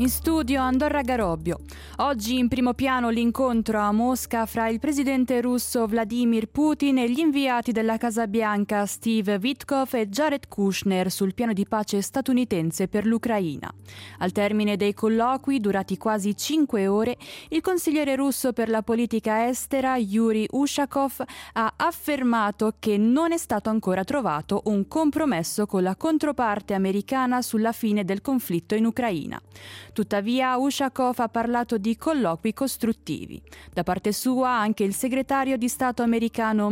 In studio Andorra Garobbio. Oggi in primo piano l'incontro a Mosca fra il presidente russo Vladimir Putin e gli inviati della Casa Bianca Steve Witkoff e Jared Kushner sul piano di pace statunitense per l'Ucraina. Al termine dei colloqui, durati quasi 5 ore, il consigliere russo per la politica estera Yuri Ushakov ha affermato che non è stato ancora trovato un compromesso con la controparte americana sulla fine del conflitto in Ucraina. Tuttavia, Ushakov ha parlato di colloqui costruttivi. Da parte sua, anche il segretario di Stato americano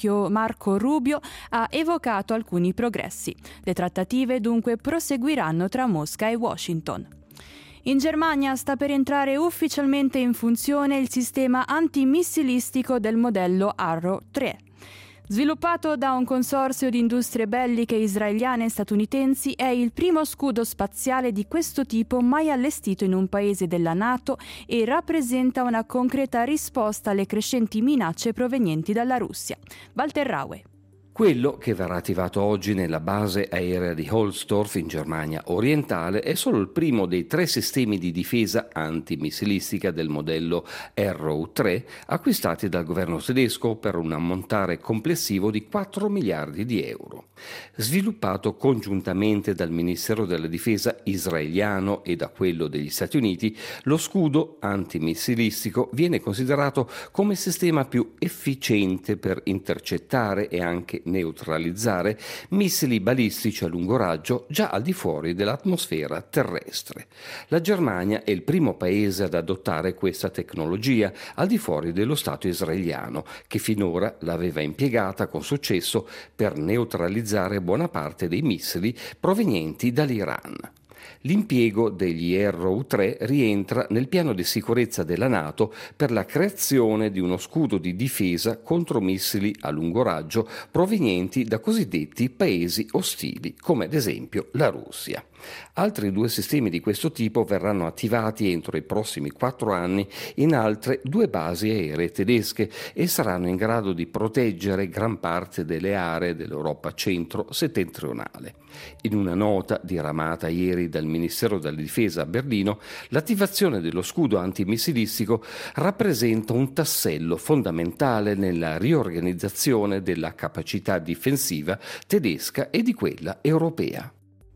Marco Rubio ha evocato alcuni progressi. Le trattative dunque proseguiranno tra Mosca e Washington. In Germania sta per entrare ufficialmente in funzione il sistema antimissilistico del modello Arrow 3. Sviluppato da un consorzio di industrie belliche israeliane e statunitensi, è il primo scudo spaziale di questo tipo mai allestito in un paese della NATO e rappresenta una concreta risposta alle crescenti minacce provenienti dalla Russia. Walter Raue. Quello che verrà attivato oggi nella base aerea di Holsdorf in Germania orientale è solo il primo dei 3 sistemi di difesa antimissilistica del modello Arrow 3 acquistati dal governo tedesco per un ammontare complessivo di 4 miliardi di euro. Sviluppato congiuntamente dal Ministero della Difesa israeliano e da quello degli Stati Uniti, lo scudo antimissilistico viene considerato come il sistema più efficiente per intercettare e anche neutralizzare missili balistici a lungo raggio già al di fuori dell'atmosfera terrestre. La Germania è il primo paese ad adottare questa tecnologia al di fuori dello Stato israeliano, che finora l'aveva impiegata con successo per neutralizzare buona parte dei missili provenienti dall'Iran. L'impiego degli Arrow 3 rientra nel piano di sicurezza della NATO per la creazione di uno scudo di difesa contro missili a lungo raggio provenienti da cosiddetti paesi ostili, come ad esempio la Russia. Altri 2 sistemi di questo tipo verranno attivati entro i prossimi 4 anni in altre 2 basi aeree tedesche e saranno in grado di proteggere gran parte delle aree dell'Europa centro-settentrionale. In una nota diramata ieri dal Ministero della Difesa a Berlino, l'attivazione dello scudo antimissilistico rappresenta un tassello fondamentale nella riorganizzazione della capacità difensiva tedesca e di quella europea.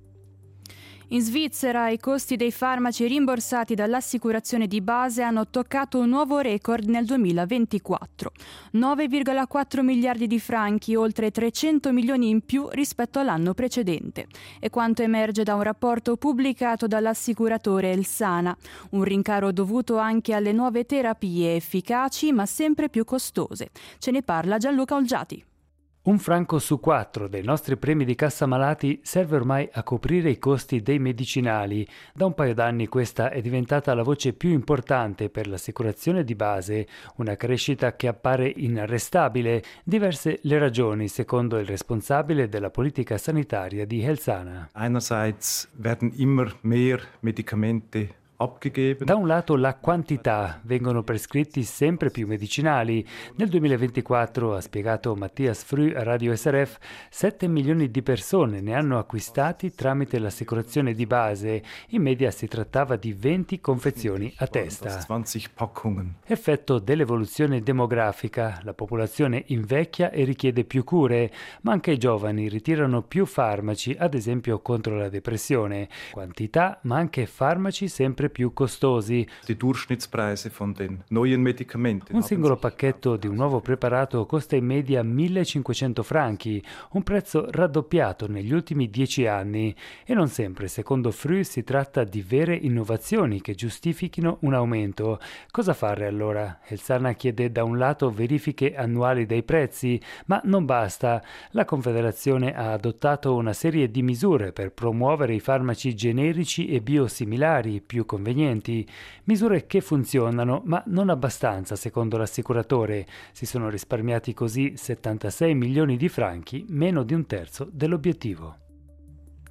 In Svizzera i costi dei farmaci rimborsati dall'assicurazione di base hanno toccato un nuovo record nel 2024. 9,4 miliardi di franchi, oltre 300 milioni in più rispetto all'anno precedente. È quanto emerge da un rapporto pubblicato dall'assicuratore Elsana. Un rincaro dovuto anche alle nuove terapie efficaci ma sempre più costose. Ce ne parla Gianluca Olgiati. 1 franco su 4 dei nostri premi di cassa malati serve ormai a coprire i costi dei medicinali. Da un paio d'anni questa è diventata la voce più importante per l'assicurazione di base, una crescita che appare inarrestabile. Diverse le ragioni, secondo il responsabile della politica sanitaria di Helsana. Einerseits werden immer mehr Medikamente abgegeben. Da un lato la quantità, vengono prescritti sempre più medicinali. Nel 2024, ha spiegato Mattias Früh a Radio SRF, 7 milioni di persone ne hanno acquistati tramite l'assicurazione di base. In media si trattava di 20 confezioni a testa. 20 Packungen. Effetto dell'evoluzione demografica. La popolazione invecchia e richiede più cure, ma anche i giovani ritirano più farmaci, ad esempio contro la depressione. Quantità, ma anche farmaci sempre più costosi. Die Durchschnittspreise von den neuen Medikamenten. Un singolo pacchetto di un nuovo preparato costa in media 1.500 franchi, un prezzo raddoppiato negli ultimi 10 anni. E non sempre, secondo Früh, si tratta di vere innovazioni che giustifichino un aumento. Cosa fare allora? Helsana chiede da un lato verifiche annuali dei prezzi, ma non basta. La Confederazione ha adottato una serie di misure per promuovere i farmaci generici e biosimilari più convenienti, misure che funzionano ma non abbastanza secondo l'assicuratore. Si sono risparmiati così 76 milioni di franchi, meno di un terzo dell'obiettivo.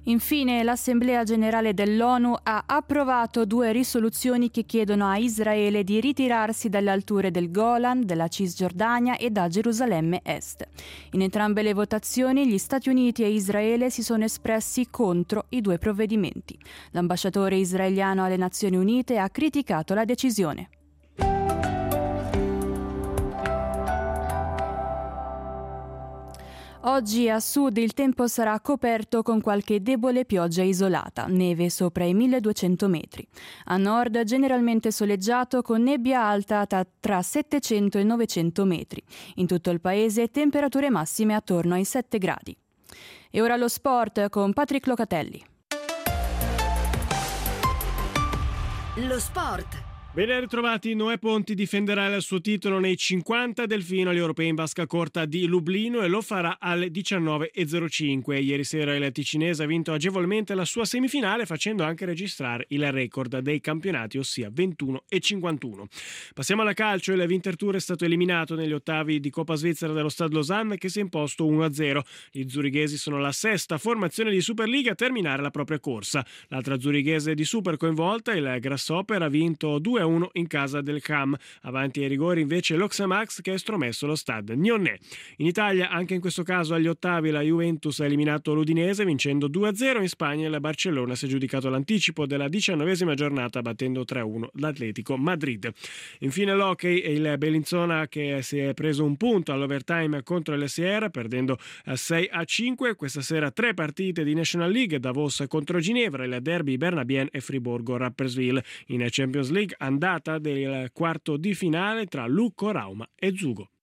Infine, l'Assemblea Generale dell'ONU ha approvato 2 risoluzioni che chiedono a Israele di ritirarsi dalle alture del Golan, della Cisgiordania e da Gerusalemme Est. In entrambe le votazioni gli Stati Uniti e Israele si sono espressi contro i 2 provvedimenti. L'ambasciatore israeliano alle Nazioni Unite ha criticato la decisione. Oggi a sud il tempo sarà coperto con qualche debole pioggia isolata, neve sopra i 1200 metri. A nord generalmente soleggiato con nebbia alta tra 700 e 900 metri. In tutto il paese temperature massime attorno ai 7 gradi. E ora lo sport con Patrick Locatelli. Lo sport. Ben ritrovati, Noè Ponti difenderà il suo titolo nei 50 delfino agli europei in vasca corta di Lublino e lo farà alle 19.05. Ieri sera il ticinese ha vinto agevolmente la sua semifinale facendo anche registrare il record dei campionati, ossia 21.51. Passiamo alla calcio, il Winterthur è stato eliminato negli ottavi di Coppa Svizzera dello Stade Lausanne che si è imposto 1-0. Gli zurighesi sono la 6ª formazione di Superliga a terminare la propria corsa. L'altra zurighese di Super coinvolta, il Grasshopper, ha vinto 2-1 in casa del CAM. Avanti ai rigori invece l'Oxamax che ha estromesso lo Stade Nyonnais. In Italia, anche in questo caso agli ottavi, la Juventus ha eliminato l'Udinese vincendo 2-0. In Spagna il Barcellona si è giudicato l'anticipo della 19ª giornata battendo 3-1 l'Atletico Madrid. Infine l'hockey e il Bellinzona che si è preso un punto all'overtime contro il Sierra perdendo 6-5. Questa sera 3 partite di National League: Davos contro Ginevra, il derby Bernabien e Friburgo-Rapperswil. In Champions League andata del quarto di finale tra Lucco, Rauma e Zugo.